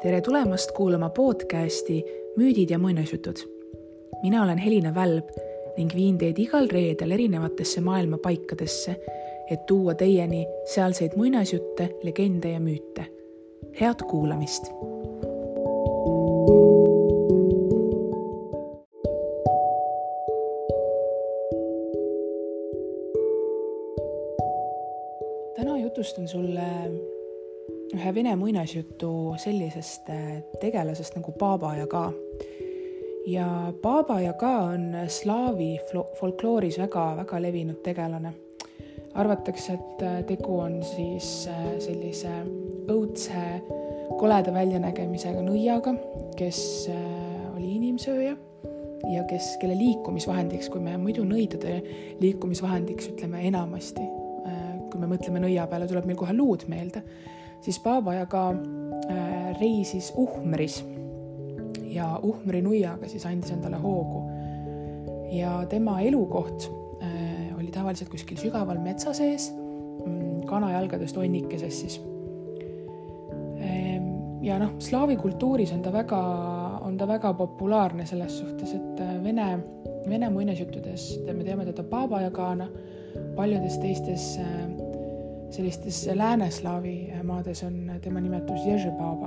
Tere tulemast kuulama podcasti Müüdid ja muinasjutud. Mina olen Helina Välb ning viin teid igal reedel erinevatesse maailma paikadesse, et tuua teieni sealseid muinasjutte, legende ja müüte. Head kuulamist! Täna jutustan sulle ühe vene muinasjutu sellisest tegelasest nagu Baba Yaga. Ja Baba Yaga on slaavi folklooris väga levinud tegelane. Arvatakse, et tegu on siis sellise õudse, koleda väljanägemisega nõiaga, kes oli inimsööja ja kelle liikumisvahendiks, kui me muidu nõidade liikumisvahendiks ütleme enamasti, kui me mõtleme nõia peale, tuleb meil kohe luud meelde, siis Baba Yaga reisis Uhmris ja Uhmri nuiaga siis andis endale hoogu. Ja tema elukoht oli tavaliselt kuskil sügaval metsa sees, kanajalgadest onnikeses siis. Ja slaavi kultuuris on ta väga populaarne selles suhtes, et vene muinasjuttudes me teame teda Baba Yagana, paljudes teistes sellistes lääneslaavi maades on tema nimetus Ježebaba.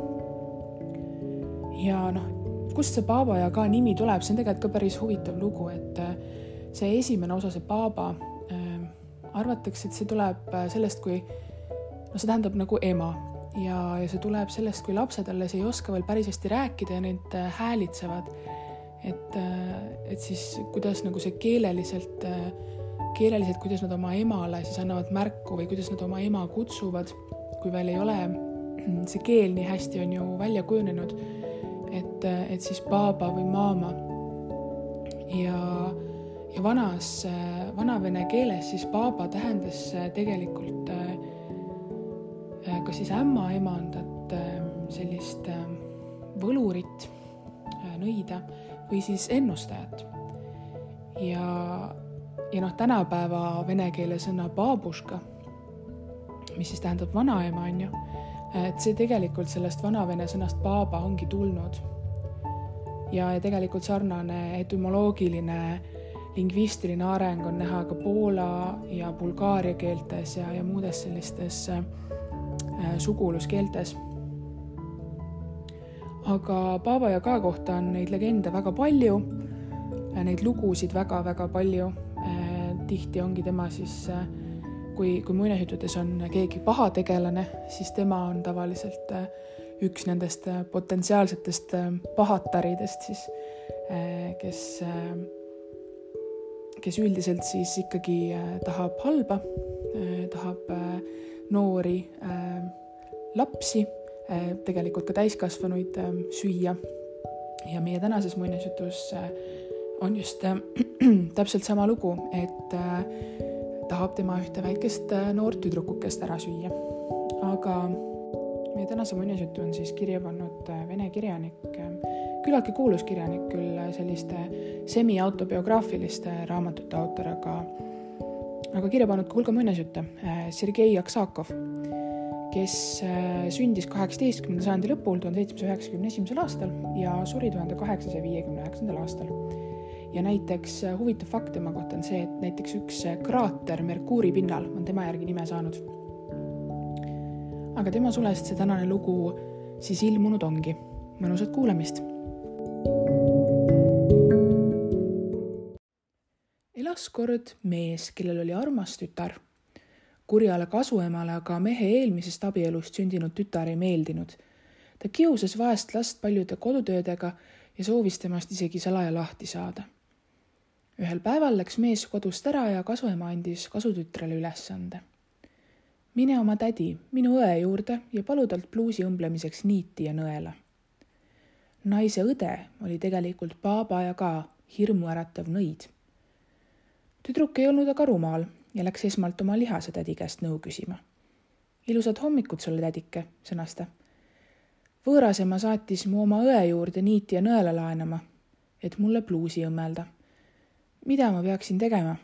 Ja kust see Baba Yaga nimi tuleb, see on tegelikult ka päris huvitav lugu, et see esimene osa, see Baba, arvatakse, et see tuleb sellest, kui see tähendab nagu ema ja see tuleb sellest, kui lapsed alles ei oska veel päris hästi rääkida ja neid häälitsevad, et siis kuidas nagu see keeleliselt, kuidas nad oma emale siis annavad märku või kuidas nad oma ema kutsuvad, kui veel ei ole see keel nii hästi on ju välja kujunenud, et siis baba või mama. Ja vana vene keeles siis baba tähendas tegelikult ka siis ämma emandat, sellist võlurit nõida või siis ennustajat. Ja tänapäeva vene keele sõna babuška, mis siis tähendab vanaema, on ju, et see tegelikult sellest vanavene sõnast baba ongi tulnud. Ja tegelikult sarnane etümoloogiline lingvistiline areng on näha ka Poola ja Bulgaaria keeltes ja muudes sellistes suguluskeeltes. Aga Baba Yaga kohta on neid legende väga palju, neid lugusid väga palju. Tihti ongi tema siis, kui muinasjutudes on keegi paha tegelane, siis tema on tavaliselt üks nendest potentsiaalsetest pahattaridest siis, kes üldiselt siis ikkagi tahab halba, tahab noori lapsi, tegelikult ka täiskasvanuid süüa. Ja meie tänases muinasjutus on just täpselt sama lugu, et tahab tema ühte väikest noort tüdrukukest ära süüa. Aga meie tänase muinasjutu on siis kirja pannud vene kirjanik, küllaltki kuulus kirjanik, küll selliste semi-autobiograafiliste raamatute autor, aga kirja pannud ka hulga muinasjutte, Sergei Aksakov, kes sündis 18. sajandi lõpul 1791. aastal ja suri 1859. aastal. Ja näiteks huvitav fakt tema kohta on see, et näiteks üks kraater Merkuuri pinnal on tema järgi nime saanud. Aga tema sulest see tänane lugu siis ilmunud ongi. Mõnusat kuulamist! Elas kord mees, kellel oli armas tütar. Kurjale kasuemale aga mehe eelmisest abielust sündinud tütar ei meeldinud. Ta kiusas vaest last paljude kodutöödega ja soovis temast isegi salaja lahti saada. Ühel päeval läks mees kodust ära ja kasuema andis kasutütrele ülesande. Mine oma tädi, minu õe juurde ja palu talt pluusi õmblemiseks niiti ja nõela. Naise õde oli tegelikult Baba Yaga, hirmuäratav nõid. Tüdruk ei olnud aga rumal ja läks esmalt oma lihase tädi käest nõu küsima. Ilusad hommikut sulle, tädike, sõnas ta. Võõrasema saatis mu oma õe juurde niiti ja nõela laenama, et mulle pluusi õmmelda. Mida ma peaksin tegema?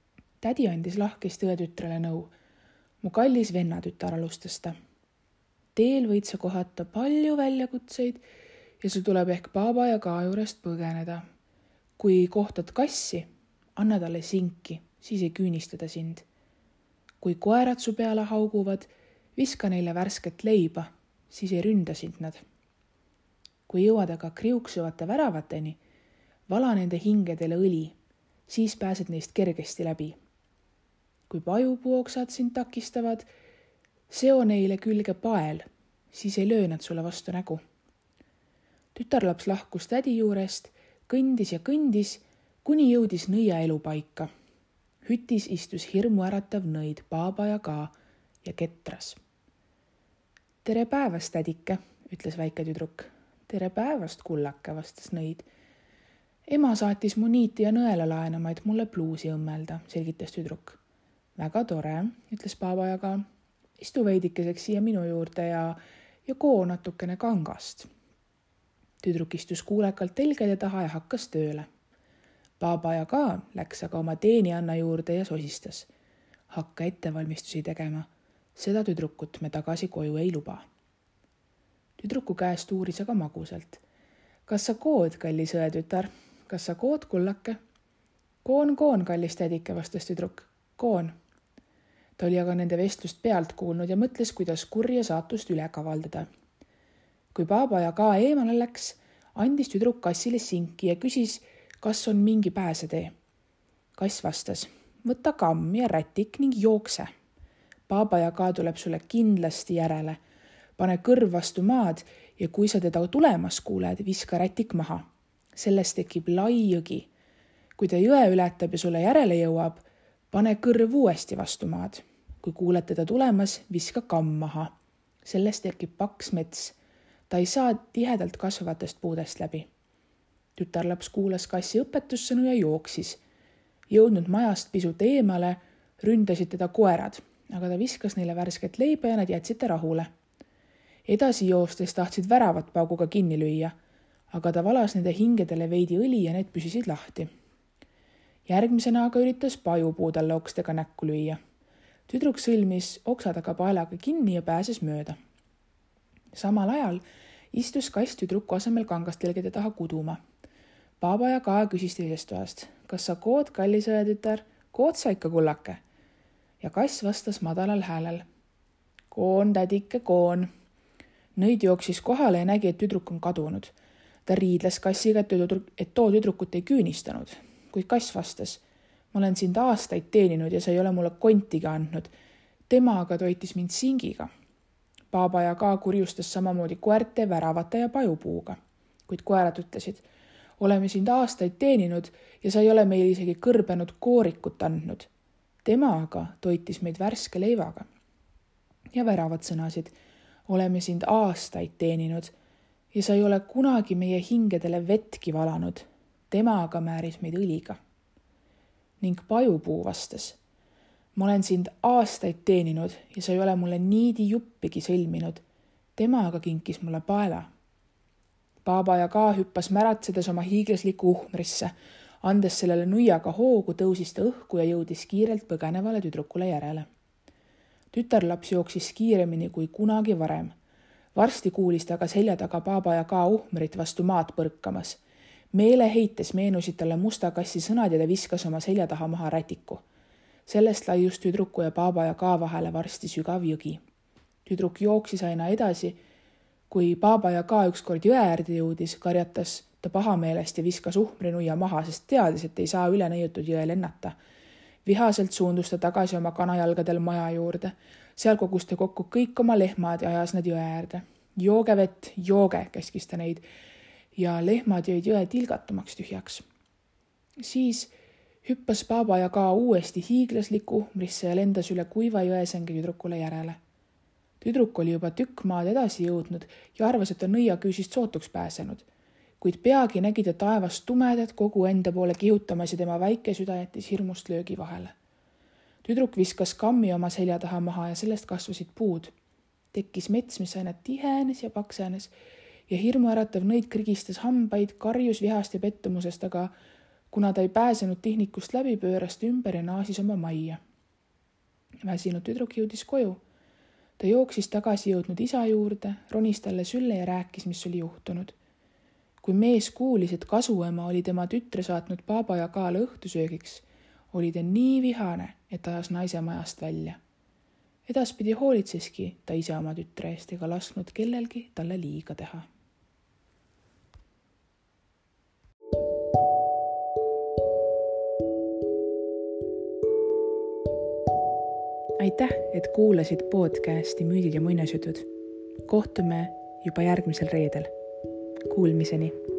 Tädi andis lahkesti õetütrele nõu. Mu kallis vennatütar, alustas ta. teel võid sa kohata palju väljakutseid ja sul tuleb ehk Baaba ja Ka juurest põgeneda. Kui kohtad kassi, anna talle sinki, siis ei küünista sind. Kui koerad su peale hauguvad, viska neile värsket leiba, siis ei ründa sind nad. Kui jõuad aga kriuksuvate väravateni, vala nende hingedele õli, siis pääsed neist kergesti läbi. Kui pajupuoksad sind takistavad, seo neile külge pael, siis ei löö nad sulle vastu nägu. Tütarlaps lahkus tädi juurest, kõndis ja kõndis, kuni jõudis nõia elupaika. Hütis istus hirmu äratav nõid Baaba ja Ka ja ketras. Tere päevast, tädike, ütles väike tüdruk. Tere päevast, kullake, vastas nõid. Ema saatis mu niiti ja nõela laenama, et mulle pluusi õmmelda, selgitas tüdruk. Väga tore, ütles Baaba ja Ka. Istu veidikeseks siia minu juurde ja koo natukene kangast. Tüdruk istus kuulekalt telgede taha ja hakkas tööle. Baaba ja Ka läks aga oma teenianna juurde ja sosistas. Hakka ettevalmistusi tegema. Seda tüdrukut me tagasi koju ei luba. Tüdruku käest uuris aga magusalt. Kas sa kood, kallis õetütar? Kas sa kood, kullake? Koon, kallis tädike, vastas tüdruk. Koon. Ta oli aga nende vestlust pealt kuulnud ja mõtles, kuidas kurja saatust üle kavaldada. Kui Baaba ja Ka eemale läks, andis tüdruk kassile sinki ja küsis, kas on mingi pääsetee. Kass vastas, võta kamm ja rätik ning jookse. Baaba ja Ka tuleb sulle kindlasti järele. Pane kõrv vastu maad ja kui sa teda tulemas kuuled, viska rätik maha. Sellest tekib lai jõgi. Kui ta jõe ületab ja sulle järele jõuab, pane kõrv uuesti vastu maad. Kui kuuled teda tulemas, viska kamm maha. Sellest tekib paks mets. Ta ei saa tihedalt kasvavatest puudest läbi. Tütarlaps kuulas kassi õpetussõnu ja jooksis. Jõudnud majast pisut eemale, ründasid teda koerad, aga ta viskas neile värsket leiba ja nad jätsid ta rahule. Edasi joostes tahtsid väravat pauguga kinni lüüa, aga ta valas nende hingedele veidi õli ja need püsisid lahti. Järgmisena aga üritas pajupuu talle okstega näkku lüüa. Tüdruk sõlmis oksad aga paelaga kinni ja pääses mööda. Samal ajal istus kass tüdruku asemel kangastelgede taha kuduma. Baaba ja Ka küsis teisest toast, kas sa kood, kallis õetütar? Kood sa ikka, kullake? Ja kass vastas madalal häälel. Koon, tädike, koon. Nõid jooksis kohale ja nägi, et tüdruk on kadunud. Ta riidles kassiga, et too tüdrukut ei küünistanud. Kuid kass vastas, ma olen sind aastaid teeninud ja sa ei ole mulle kontiga andnud. Tema aga toitis mind singiga. Baaba ja Ka kurjustas samamoodi koerte, väravate ja pajupuuga. Kuid koerad ütlesid, oleme sind aastaid teeninud ja sa ei ole meil isegi kõrbenud koorikut andnud. Tema aga toitis meid värske leivaga. Ja väravad sõnasid, oleme sind aastaid teeninud ja sa ei ole kunagi meie hingedele vetki valanud. Tema aga määris meid õliga. Ning pajupuu vastas, ma olen sind aastaid teeninud ja sa ei ole mulle niidi juppigi sõlminud. Tema aga kinkis mulle paela. Baaba ja Ka hüppas märatsedes oma hiiglaslikku uhmrisse, andes sellele nuiaga hoogu, tõusis ta õhku ja jõudis kiirelt põgenevale tüdrukule järele. Tütarlaps jooksis kiiremini kui kunagi varem. Varsti kuulis ta aga selja taga Baaba ja Ka uhmrit vastu maad põrkamas. Meeleheites meenusid talle musta kassi sõnad ja ta viskas oma selja taha maha rätiku. Sellest laius tüdruku ja Baaba ja Ka vahele varsti sügav jõgi. Tüdruk jooksis aina edasi. Kui Baaba ja Ka ükskord jõe äärde jõudis, karjatas ta pahameelest ja viskas uhmrinuia maha, sest teadis, et ei saa üle nõiutud jõe lennata. Vihaselt suundus ta tagasi oma kanajalgadel maja juurde. Seal kogus ta kokku kõik oma lehmad ja ajas nad jõe äärde. Jooge vett, jooge, käskis ta neid ja lehmad jõid jõe tilgatumaks tühjaks. Siis hüppas Baaba ja Ka uuesti hiiglaslikku uhmrisse ja lendas üle kuiva jõesänge tüdrukule järele. Tüdruk oli juba tükk maad edasi jõudnud ja arvas, et on nõiaküüsist sootuks pääsenud, kuid peagi nägi ta taevast tumedat kogu enda poole kihutamas ja tema väike süda jättis hirmust löögi vahele. Tüdruk viskas kammi oma selja taha maha ja sellest kasvasid puud. Tekkis mets, mis aina tihenes ja paksenes ja hirmuäratav nõid krigistas hambaid, karjus vihast ja pettumusest, aga kuna ta ei pääsenud tihnikust läbi, pööras ta ümber ja naasis oma majja. Väsinud tüdruk jõudis koju. Ta jooksis tagasi jõudnud isa juurde, ronis talle sülle ja rääkis, mis oli juhtunud. Kui mees kuulis, et kasuema oli tema tütre saatnud Paaba ja Kaala õhtusöögiks, oli ta nii vihane, et ajas naise majast välja. Edaspidi hoolitseski ta ise oma tütre eest ega lasknud kellelgi talle liiga teha. Aitäh, et kuulasid podcasti Müüdid ja muinasjutud. Kohtume juba järgmisel reedel. Kuulmiseni!